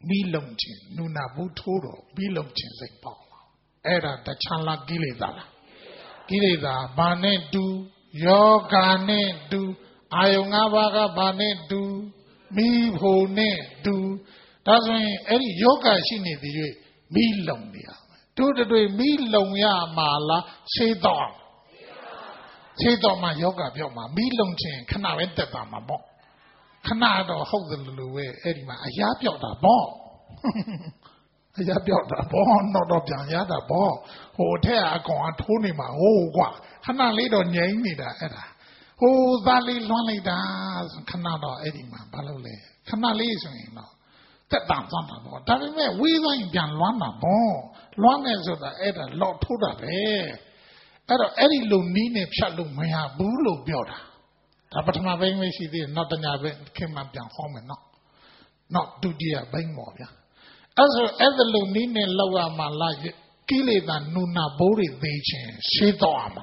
mi long chin nuna bu thoro mi long chin sai paw era tachan la kileda la kileda ba ne du yoga ne du ayong nga ba ka ba ne du mi pho ne du da so yin eri yoga shi ne di ywe mi long ne ya do twe mi long ya ma la sei taw ma yoga pyaw ma mi long chin khana be tet ta ma paw khana do hout de lu we eri ma aya pyaw ta paw aya pyaw ta paw no do pyan ya ta paw ho the a kaung a tho ne ma ho kwa khana le do nyain nida eta ho tha le lwan lai ta khana do eri ma ba lo le khana le so yin do tet ta twan ta paw da peမဲ့we thwa yin pyan lwan ta paw lwan ne so ta eta lot tho ta beအဲ့တော့အဲ့ဒီလုံနီးနဲ့ဖြတ်လို့မရဘူးလို့ပြောတာဒါပထမဘိန်းမရှိသေးတယ်နောက်တညာပဲခင်မှပြန်ဟောမယ်နော်နောက်ဒုတိယဘိန်းပေါ့ဗျာအဲ့ဆိုအဲ့ဒီလုံနီးနဲ့လောက်ရမှာလားကိလေသာနုနာဘိုးတွေသိချင်းရှင်းတော့မှာ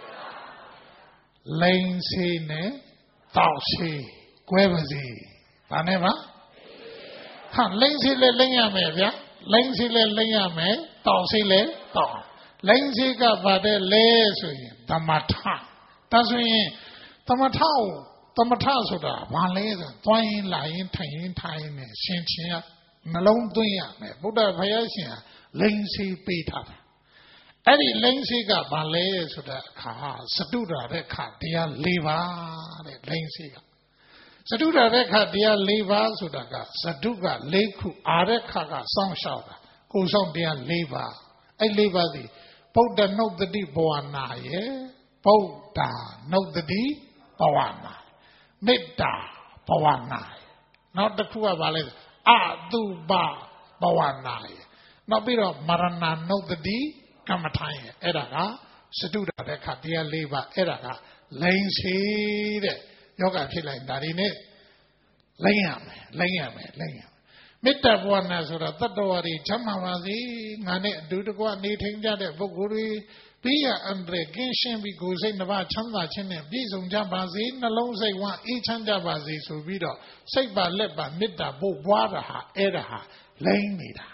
လိန်စေးနဲ့တောက်စေးကွဲပါစေဒါနဲ့ပါဟာလိန်စေးလည်းလိန်ရမယ်ဗျာလိန်စေးလည်းလိန်ရမယ်တောက်စေးလည်းတောက်လိန်စေးကဘာတဲ့လဲဆိုရင်သမထဒါဆိုရင်သမထဆိုတာဘာလဲဆိုသွားရင်လာရင်ထိုင်ရင်ထိုင်နေရှင်ချင်းနှလုံးသွင်းရမယ်ဗုဒ္ဓဘုရားရှင်လိန်စေးပေးထားတယ်အဲ့ဒီလိန်စေးကဘာလဲဆိုတဲ့အခါစတုဒ္ဓတဲ့ခတရား၄ပါးတဲ့လိန်စေးကစတုဒ္ဓတဲ့ခတရား၄ပါးဆိုတာကစတုက၄ခုအာတဲ့ခကစောင့်ရှောက်တာကိုဆောင်တရား၄ပါးအဲ့၄ပါးစီဗုဒ္ဓနုတ္တိဘဝနာယေဗုဒ္ဓနုတ္တိဘဝနာမေတ္တာဘဝနာနောက်တစ်ခုကဘာလဲအတုပဘဝနာယေနောက်ပြီးတော့မရဏနုတ္တိကမ္မထာယေအဲ့ဒါကစတုဒ္ဓတဲ့ခတရား၄ပါးအဲ့ဒါကလိန်စေတဲ့ယောဂဖြစ်လိုက်ဒါတွေနဲ့လိန်ရမယ်မေတ္တာဘဝနာဆိုတာတတ္တဝါတွေချမ်းသာပါစေငါနဲ့အတူတကွနေထိုင်ကြတဲ့ပုဂ္ဂိုလ်တွေပြီးရအန္တရာယ်ကင်းရှင်းပြီးကိုယ်စိတ်နှပါချမ်းသာခြင်းနဲ့ပြည့်စုံကြပါစေနှလုံးစိတ်ဝမ်းအေးချမ်းကြပါစေဆိုပြီးတော့စိတ်ပါလက်ပါမေတ္တာပို့ပွားတာဟာအဲ့ဒါဟာလိမ့်နေတာ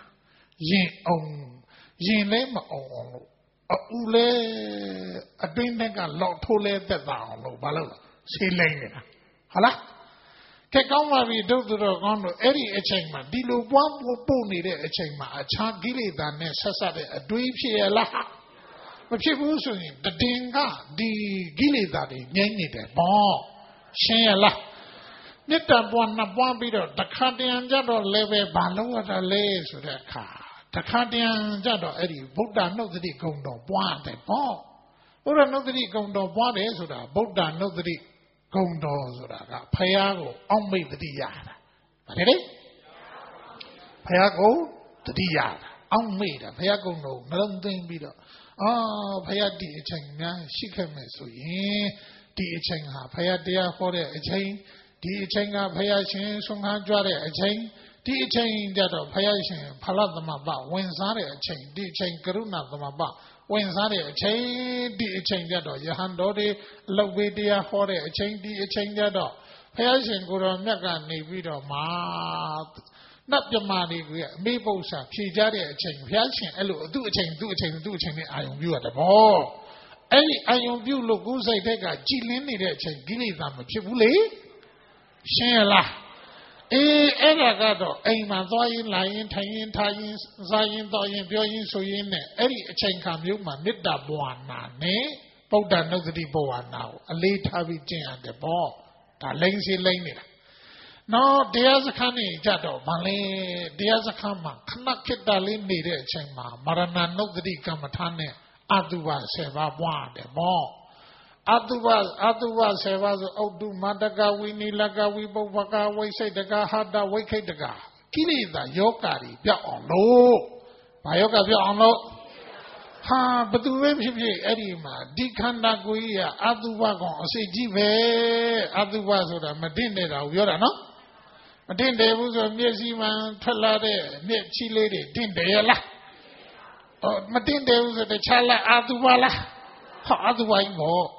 ရင်လည်းမအောင်လို့အူလဲအတွင်းကလောက်ထိုးလဲသက်သာအောင်လို့ဘာလို့လဲဆေးလိမ့်နေတာဟုတ်လားကဲကောင်းပါပြီဒုက္ခတော့ကောင်းတော့အဲ့ဒီအချိန်မှာဒီလိုပွားပို့နေတဲ့အချိန်မှာအခြားကိလေသာနဲ့ဆက်ဆက်တဲ့အတွေးဖြစ်ရလားမဖြစ်ဘူးဆိုရင်တည်င်ကဒီကိလေသာတွေငြိမ့်နေတယ်ပေါ့ရှင်းရလားမေတ္တာပွားနှစ်ပွားပြီးတော့တခါတရံကြတော့လည်းပဲဘာလို့ရတာလဲဆိုတဲ့အခါတခါတရံကြတော့အဲ့ဒီဗုဒ္ဓနုတ္တိဂုံတော်ပွားတယ်ပေါ့ဗုဒ္ဓနုတ္တိဂုံတော်ပွားတယ်ဆိုတာဗုဒ္ဓနုတ္တိဂုံတော်ဆိုတာကဖယားကိုအောက်မိတ်တတိရတာဗါတယ်လေဖယားကိုတတိရတာအောက်မိတ်တာဖယားကုံတော်နှလုံးသွင်းပြီးတော့ဖယားဒီအချိန်များရှိခဲ့မယ်ဆိုရင်ဒီအချိန်ဟာဖယားတရားဟောတဲ့အချိန်ဒီအချိန်ကဖယားရှင်ဆုံးခန်းကြွတဲ့အချိန်ဒီအချိန်ကြတော့ဖယားရှင်ဖလသမပဝင်စားတဲ့အချိန်ဒီအချိန်ကရုဏာသမပဝင်စားတဲ့အချိန်ဒီအချိန်ကြတော့ယဟန်တော်တွေအလုတ်ဝေးတရားဟောတဲ့အချိန်ဒီအချိန်ကြတော့ဘုရားရှင်ကိုယ်တော်မြတ်ကနေပြီးတော့မှာနတ်ပြမတွေကအမေပု္ပ္ပာဖြေကြတဲ့အချိန်ဘုရားရှင်အဲ့လိုသူ့အချိန်နဲ့အာယုံပြုရတယ်ဗောအဲ့ဒီအာယုံပြုလို့ကိုယ်စိတ်ထက်ကကြည်လင်းနေတဲ့အချိန်ကိလေသာမဖြစ်ဘူးလေရှင်းရလားအဲ့ဒါကတော့အိမ်မှာသွားရင်လာရင်ထိုင်ရင်ထားရင်စားရင်တော့ရင်ပြောရင်ဆိုရင်နဲ့အဲ့ဒီအချိန်ခါမျိုးမှာမေတ္တာဘဝနာနဲ့ဗုဒ္ဓနုတ္တိဘဝနာကိုအလေးထားပြီးကျင့်ရတယ်ပေါ့ဒါလိမ့်စီလိမ့်နေတာနော်တရားစခန်းနေကြတော့ဗာလဲတရားစခန်းမှာခဏခေတ္တလေးနေတဲ့အချိန်မှာမရဏနုတ္တိကမ္မထာနဲ့အတုပ10ပါးပွားတယ်ပေါ့အတုပ10ပါးဆိုဥဒ္ဓမတကဝိနိလကဝိပုပ္ပကဝိစိတ်တကဟတဝိခိတ်တကကိလေသာယောဂတွေပြောက်အောင်လို့ဘာယောဂပြောက်အောင်လို့ဟာဘသူပဲဖြစ်ဖြစ်အဲ့ဒီမှာဒီခန္ဓာကိုယ်ကြီးကအတုပကောင်အစိတ်ကြီးပဲအတုပဆိုတာမတင်နေတာကိုပြောတာနော်မတင်တယ်ဘူးဆိုမျက်စိမှထွက်လာတဲ့မျက်ချီလေးတွေတင်တယ်ရလားမတင်တယ်ဘူးဆိုတခြားလားအတုပလားဟာအတုပကြီးပေါ့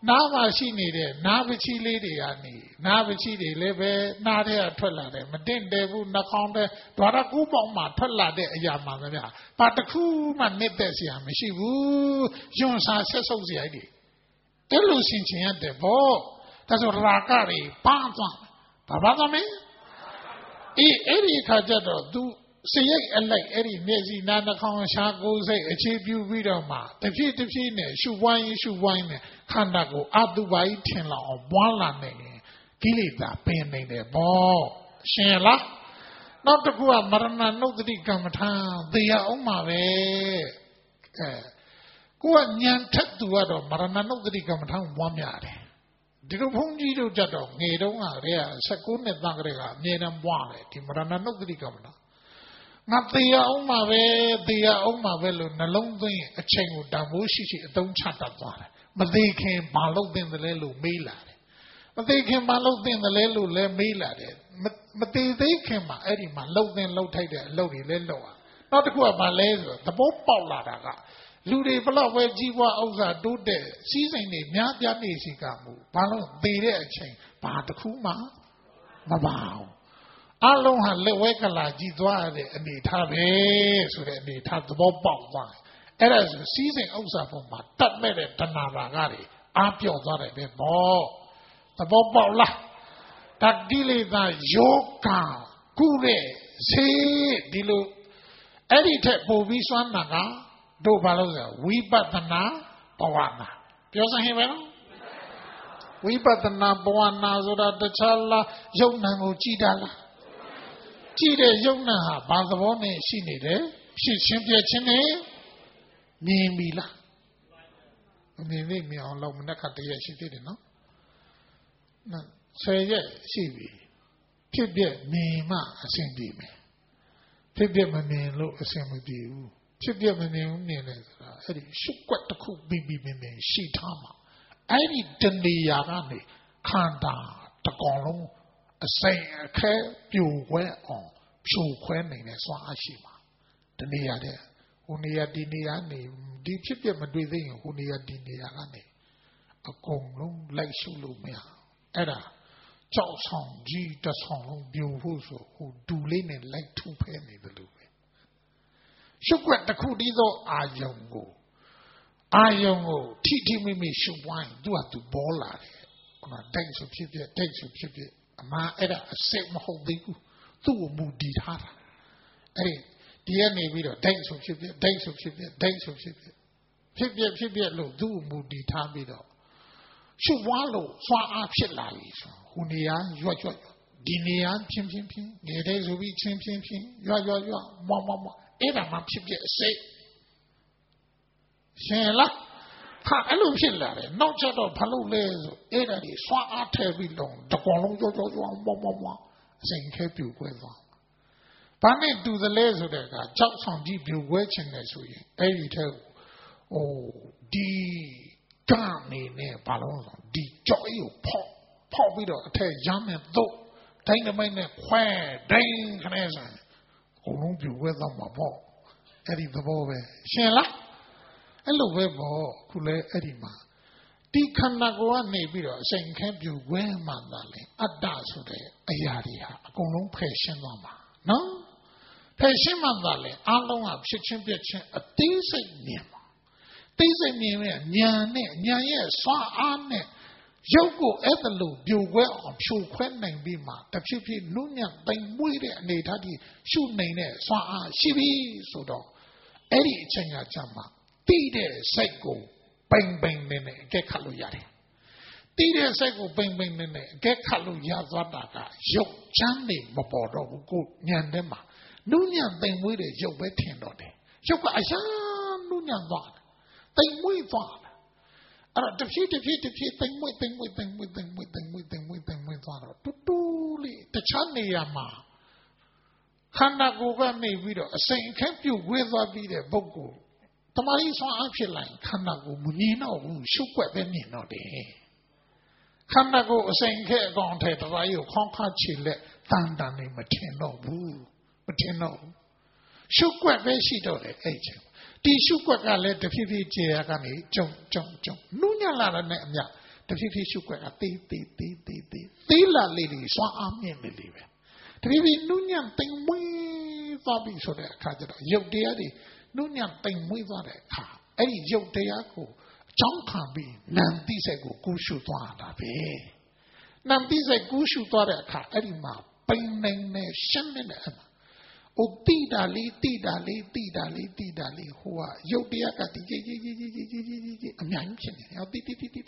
Nava Shini, Navichi lady, Navichi, Leve, Nadia Twella, Madin Devu, Nakonde, Dwarakuba, Twella de Yamana, but the Kuma Nedesia, Mishivu, Jonsa Society. Delusin de Bo, that's what Rakari, Pantan, Babame, Eddie Kajado, do. See, like Eddie Nezi Nana Kong Shago say, achieve you video ma. The feet should wine, Kandago, Abdubai Tinla or Wala Gilita, painting the ball. Shela, not the Gua Marana, no the Gamatan, they are on my way. Gua Nyan Tatuado, Marana, no the Gamatan, 1 yard. Dirupungi do Jado, Nedonga, Rea, Sakuna Nagrega, Nedam Wale, Timarana, no the Gamatan. Not the Oma, the Oma Velo, Nalongi, a chain with Damushi, don't chat at one. But they came Malo in the Lelu Mila. But they came Malo in the Lelu Le Mila. But they came Eddie Malo then low tide, Lodi Leloa. Not the Gua Malays, the Bob Pauladaga. Lude Bala where Jiwa Oza do de, season it, Nyadia Nisikamu, Palo, they chain, but the Kuma, Mabao. Along had Lewekala Jidwa and the Tabe, so that they had the Bob Bob. And as the season Oza from my that made it Tanaragari, Apio Dore, the Bob, the Bob Bola, that delay the Yoka, Kure, say, Dilu, Edit Boviswan Naga, Do Baloza, we batana, Bawana. Piosa Himeno? We batana, Bawana, Zoda, the Chala, Yonamo Chidala. Chide Yona, Bazavone, she needed, she simply chine, Nimila. Me on Lomanaka, she did it, no? Say, yes, she be. Tibia, Nima, a sindi me. Tibia, my name, look, a same with you. Tibia, my name, Eddie, should quite the cook baby, she tama. I need Dendi Yagani, Kanda, the Golong. Say a care you wear on Psu Quenning as Washima. The near there, Unia Diniani, deep chip Madrid, Unia Diniani. A Gong like Shulumia. Edda, Chow Song, G, the song, beautiful, who do linen like 2 penny the Louis. Shukret the Kudizo, Ayongo, Titi Mimi, should wine, do have to ball at it. On a thanks of ship, Ma era a set Mahobiku, 2 moody hara. Dear Navy, thanks of ship, Fibia, look, do moody tabido. Shuwalo, Swa Apshilai, Hunia, Yoyo, Dinian, Pim, Nedes will be Pim, Yo, Mama, Eva, my ship, say. Shela. I don't feel that. Not just a paloles, either the swat belong, the Golong, saying, keep you with them. But do the laser that got jobs on deep you watching this way. Every tell, oh, the Gani near Palon, the joy pop with a tell young and though, take the man quair, dang, Canesa. Oh, don't you with them a ball. Eddie the boy, Shella. Hello, Webo, Kule Edima. Di Kanagoa Nebiro, saying, can't you wear Mandali? A dazzle, a yaria, a golong patient mama. No? Patient Mandali, along up, kitchen bitch, a decent name. Decent name, Nyane, Swa Anne, Yoko Ethalu, you wear on Shu Quenning Bima, the Chippy Nunya, then wait and they taddy, shoot name, Swa Shibi, so do. Eddie Chenga Jama. Tide Sego, bang, get Kaluyari. Tide Sego, bang, get Kaluyazadaga, Yok Chandi, Mobodo, good Nyandema. Nunyan, then with a Yok Betendode. Yok Ashan, Nunyan Vod. Then we thought. The feet, then we thought. Tutuli, the Chaniyama. Hana Goga may widow, saying, can't you wither be the Bogo? Tamari Swan Apshine, Kanago, Munino, Shukwe Benino de Kanago, saying, Gone to the Rayo, Conca Chile, Tandani, Matino. Shukwe Vesido, agent. The Shukwe let the Pipi Jagani, jump. Nunya Lara Nemia. တဖြည်းဖြည်းရှုွက်ကသေးလာလေးတွေစွမ်းအားမြင့်နေလေပဲတဖြည်းဖြည်းနုညံ့တိမ်မွေးသွားပြီဆိုတဲ့အခါကျတော့ရုပ်တရားတွေနုညံ့တိမ်မွေးသွားတဲ့အခါအဲ့ဒီရုပ်တရားကိုအကြောင်းခံပြီးနံတိစိတ်ကိုကူးရှုသွားတာပဲနံတိစိတ်ကူးရှုသွားတဲ့အခါအဲ့ဒီမှာပိန်နေနဲ့ရှင်းနေတယ်အိုတိတာလေးဟိုကရုပ်တရားကတိအများကြီးဖြစ်နေတယ်တိအဲ့ဒါ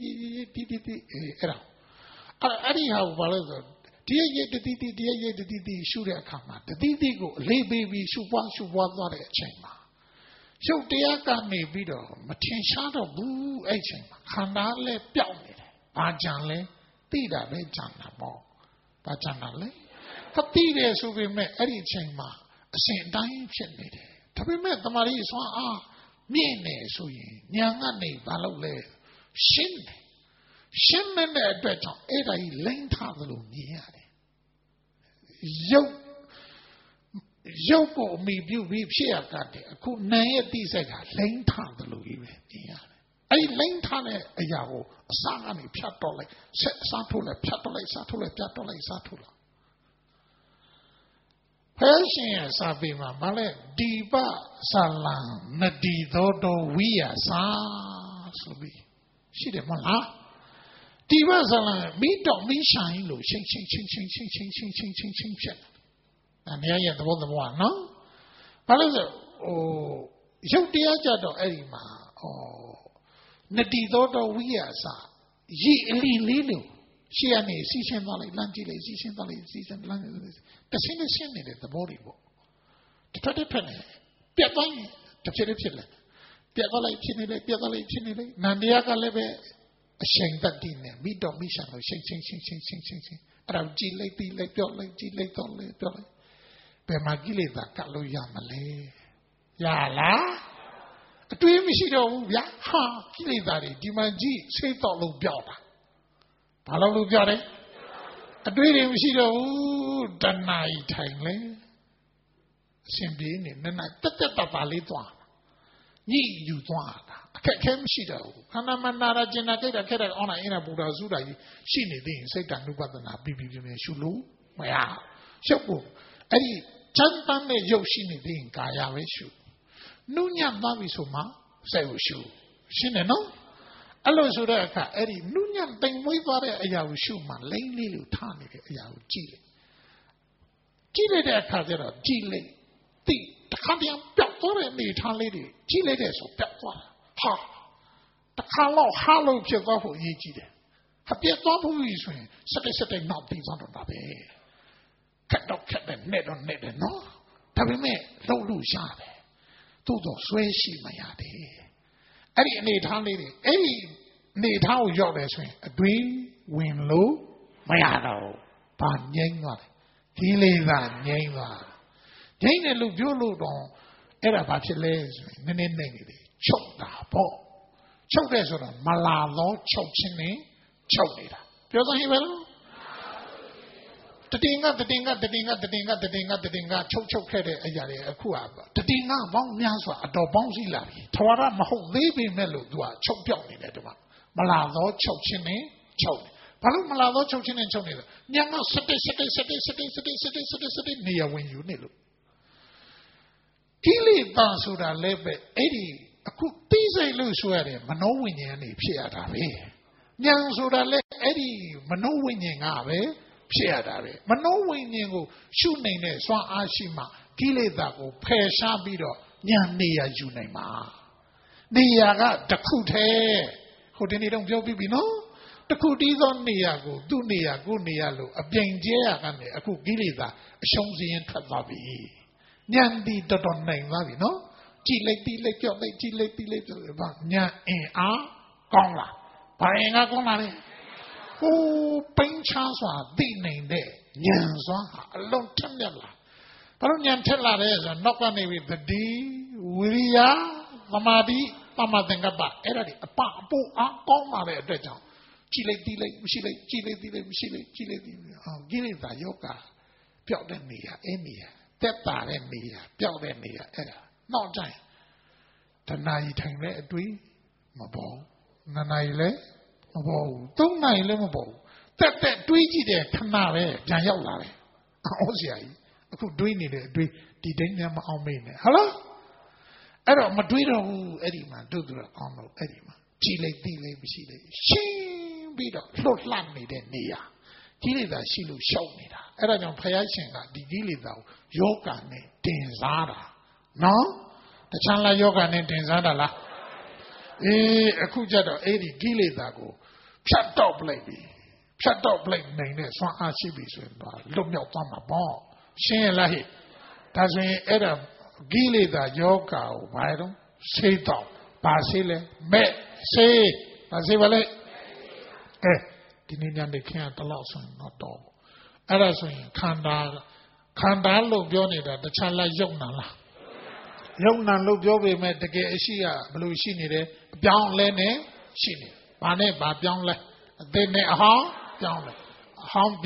အဲ့ဒီဟာဘာလို့ဆိုတရားရည်တတိရှုတဲ့အခါမှာတတိကိုအလေးပေးပြီးရှုပွားသွားတဲ့အချိန်မှာရုပ်တရားကနေပြီးတော့မထင်ရှားတော့ဘူးအဲ့ချိန်မှာခန္ဓာလည်းပျောက်နေတယ်ဘာကြံလဲတိတာပဲကြံတာပေါ့ဘာကြံတာလဲတိတယ်ဆိုပေမဲ့အဲ့ဒီချိန်မှာအစဉ်တိုင်းဖြစ်နေတယ်ဒါပေမဲ့တမာရီဆွမ်းအားမြင့်နေဆိုရင်ဉာဏ်ကနေဘာလို့လဲရှင်းတဲ့အတွက်ကြောင့်အဲ့ဒါကြီးလိမ့်ထားသလိုမြင်ရတယ်ရုပ်ကိုအမိပြုပြီးဖြစ်ရတဲ့အခုနာရဲ့တိစိတ်ကလိမ့်ထားသလိုကြီးပဲမြင်ရတယ်အဲ့ဒီလိမ့်ထားတဲ့အရာကိုအစကနေဖြတ်တော့လိုက်ဆက်အစားထိုးလိုက်ဖြတ်တော့လိုက်စားထိုးလိုက်ပြတ်တော့လိုက်စားထိုးလိုက်ဖဲရှင်ရဲ့စာပေမှာမလဲဒီပဇလံနဒီသောတောဝိယစာဆိုပြီးရှိတယ်မဟုတ်လားဒီပဇလံမိတော့မိဆိုင်လို့ချင်းဖြစ်တယ်နေရာရဲ့သဘောနော်ဘာလို့ဆိုရုပ်တရားကြတော့အဲ့ဒီမှာနဒီသောတောဝိယစာရည်အလီလေးလို့ရှေ့ကနေစီးရှင်းသွားလိုက်လမ်းကြည့်လိုက်စီးရှင်းသွားလိုက်စီးရှင်းလမ်းတဆင်းနဲ့ရှင်းနေတဲ့သဘောတွေပေါ့တစ်ဖက်နဲ့ပြတ်သွားရင်တစ်ဖြစ်ဖြစ်လဲပြတ်သွားလိုက်ဖြစ်နေလိုက်ပြတ်သွားလိုက်ဖြစ်နေလိုက်နန္တရားကလည်းပဲအချိန်တတ်တည်နေမိတော့မိရှံလို့ချင်းအဲ့ဒါကြည်လိုက်ပြီးလိုက်ပြောလိုက်ကြည်လိုက်တော့လိုက်ပြောလိုက်ဘယ်မှာကိလေသာကတ်လို့ရမလဲရလားအတွေးမရှိတော့ဘူးဗျာဟာကိလေသာတွေဒီမှာကြည့်စိတ်တော့လို့ပြောတာဘာလို့ပြောတယ်အတွေးတွေမရှိတော့ဘူးတဏှာကြီးထိုင်လေအရှင်ပြေးနေနဲ့တက်ပါလေးသွားညှိယူသွားတာအခက်ခဲမရှိတော့ဘူးခန္ဓာမနာရကျင်နာကြိတ်တာခက်တဲ့ online အင်းနာပူတာစုတာကြီးရှိနေသေးရင်စိတ်တ ानु ပဒနာပြီးရှုလို့မရရှုပ်ဖို့အဲ့ဒီချမ်းသာတဲ့ရုပ်ရှိနေသေးရင်ကာယပဲရှုနုညံ့သွားပြီဆိုမှစိတ်ကိုရှုရှင်းတယ်နော်အဲ့လိုဆိုတဲ့အခါအဲ့ဒီနုညံ့တိမ်မွေးသွားတဲ့အရာကိုရှုမှလိမ့်လေးလို့ထားနေတဲ့အရာကိုကြည့်လိုက်တဲ့အခါကျတော့ကြည့်လိုက်တိတခါတည်းပျောက်သွားတဲ့အနေထားလေးတွေကြည့်လိုက်တဲ့ဆိုပျောက်သွားဟာတခါတော့ဟာလို့ဖြစ်သွားဖို့အရေးကြီးတယ်ဟာပြတ်သွားဖို့ဆိုရင်စက်နောက်ပြီးသွားတော့တာပဲခက်တဲ့နဲ့တော့နော်ဒါပေမဲ့လှုပ်လို့ရတယ်သို့တော့ဆွဲရှိမရတယ်အဲ့ဒီအနေထားလေးတွေအဲ့ဒီအနေထားကိုရောက်တယ်ဆိုရင်အတွေးဝင်လို့မရတော့ဘာငြိမ်းသွားတယ်ကိလေသာငြိမ်းသွားငြိမ်းတယ်လို့ပြောလို့တော့အဲ့ဒါဘာဖြစ်လဲဆိုရင်နည်းနည်းနေတယ်ချုပ်တာပေါ့ချုပ်တယ်ဆိုတော့မလာတော့ချုပ်ခြင်းနဲ့ချုပ်နေတာပြောသဟိပဲလို့တတင်ကချုပ်ခဲ့တဲ့အရာတွေအခုကတတင်ကပေါင်းများစွာအတော်ပေါင်းစည်းလာပြီထဝရမဟုတ်သေးပေမဲ့လို့သူကချုပ်ပြောက်နေတယ်ဒီမှာမလာတော့ချုပ်ခြင်းနဲ့ချုပ်ဘာလို့မလာတော့ချုပ်ခြင်းနဲ့ချုပ်နေလဲညံကစတိနေရဝင်ယူနေလို့ကိလေသာဆိုတာလည်းပဲအဲ့ဒီအခုသိစိတ်လို့ဆိုရတယ်မနောဝိညာဉ်နေဖြစ်ရတာပဲဉာဏ်ဆိုတာလည်းအဲ့ဒီမနောဝိညာဉ်ကပဲဖြစ်ရတာပဲမနောဝိညာဉ်ကိုရှုနေတဲ့စွမ်းအားရှိမှကိလေသာကိုဖယ်ရှားပြီးတော့ဉာဏ်နေရာယူနိုင်မှာနေရာကတစ်ခုတည်းဟိုဒီနေ့တော့ပြောပြီးပြီနော်တစ်ခုတည်းသောနေရာကိုသူ့နေရာကိုနေရာလို့အပြိင်ကျဲရကနေအခုကိလေသာအရှုံးစင်းထွက်သွားပြီဉာဏ်ဒီတော်နိုင်သွားပြီနော်ကြည်လိုက်ပြီးလိုက်ကြောက်လိုက်ကြည်လိုက်ပြီးလိုက်ကြောက်ဘာဉာဏ်အင်အားကောင်းလားဘာအင်အားကောင်းလားလဲဟိုပိန်းချစွာသိနိုင်တဲ့ဉာဏ်စွာအလုံးထက်မြက်လာဘာလို့ဉာဏ်ထက်လာလဲဆိုတော့နောက်ကနေပြီးသတိဝိရိယသမာဓိသမ္မာသင်္ကပ္ပအဲ့ဒါတွေအပအပိုးအားကောင်းလာတဲ့အတွက်ကြောင့်ကြည်လိုက်ပြီးလိုက်မရှိလိုက်ကြည်လိုက်ပြီးလိုက်မရှိလိုက်ကြည်လိုက်ပြီးကိလေသာယောဂပျောက်တဲ့နေရာအဲ့နေရာတက်တာတဲ့နေရာပျောက်တဲ့နေရာအဲ့ဒါနောက်တိုင်းတဏှာကြီးထိုင်တဲ့အတွေ့မပေါ်နဏ္ဍာကြီးလည်း Mabo, don't I limbo? That tweety there, Tanare, Jayal Larry. Osia, I could do it, do the Almene. Hello? I don't Madrid, Edima, do the honor, Edima. Chile, Dile, Chile. She beat up, Lord Lammy, then Nia. Gilida, she will show me that. I don't pay a single, the Gilida, yoga, Tenzara. No? The Chandler yoga, Tenzara. A Kujada, Eddie Gilida go. Shut up, lady. Shut up, lady. So I see this. Look me up on my ball. She and Lahi. That's when Adam Gilida yoga, Byron, say dog, Basile, me, say, Basile. Dinian de can't allow some not dog. Arasun Kanda look Jonida, the Chala Yonala. Yona look Jovi met the gay Shia, Blue Shini, Bian Lene, Shini, Bane, Babianle, then a home, Bianle. Home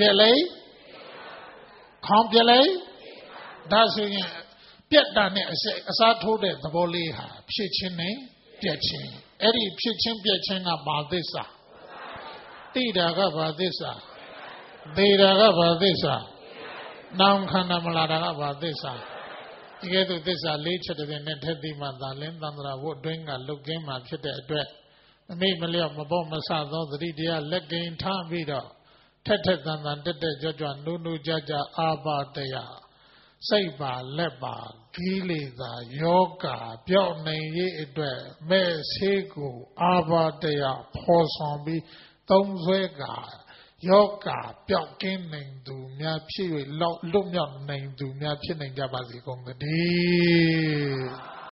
Biale, that's Piet Dane, as I told it, the Boliha, Pichine, Piachin, Eddie Pichin Piachin about this. Dida this. Dida this. Nam Kanamalada about this. You get to this later than Teddy Mandalin, Dandra would bring a look game at the May Malia Mabomasa, the Ridia, let gain time video. Tetet than the Jaja, Nunu Jaja, Abba Dea. Saiba, Leba, Gilida, Yoga, Bione, Me, Sego, Abba Dea, Posombi. Tông Duy Gà, Yoga, Biao Kinh Nành Dù Nha Phi Lúc Nhọn Nành Dù Nha Phi Nành Gia Bà Dì Công Đi